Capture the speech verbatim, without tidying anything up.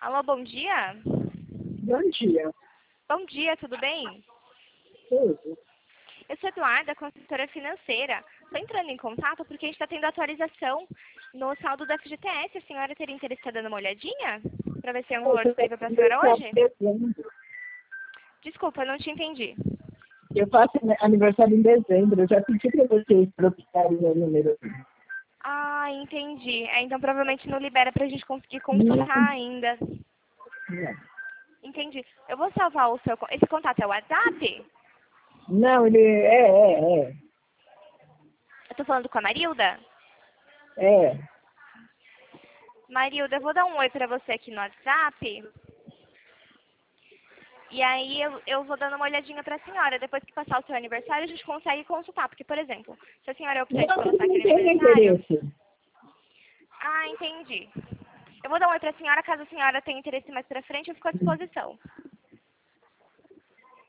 Alô, bom dia? Bom dia. Bom dia, tudo bem? Tudo. Eu sou Eduarda, consultora financeira. Estou entrando em contato porque a gente está tendo atualização no saldo da F G T S. A senhora teria interesse em estar dando uma olhadinha? Para ver se tem um valor disponível para a senhora hoje? Dezembro. Desculpa, eu não te entendi. Eu faço aniversário em dezembro. Eu já pedi para vocês trocarem meu número. Ah, entendi. É, então provavelmente não libera para a gente conseguir Não. consultar ainda. Entendi. Eu vou salvar o seu... con- Esse contato é o WhatsApp? Não, ele é, é, é. Eu tô falando com a Marilda? É. Marilda, eu vou dar um oi pra você aqui no WhatsApp. E aí eu, eu vou dando uma olhadinha pra senhora. Depois que passar o seu aniversário, a gente consegue consultar. Porque, por exemplo, se a senhora optar de Não, colocar não aquele tenho aniversário... interesse. Ah, entendi. Eu vou dar um oi pra senhora. Caso a senhora tenha interesse mais pra frente, eu fico à disposição.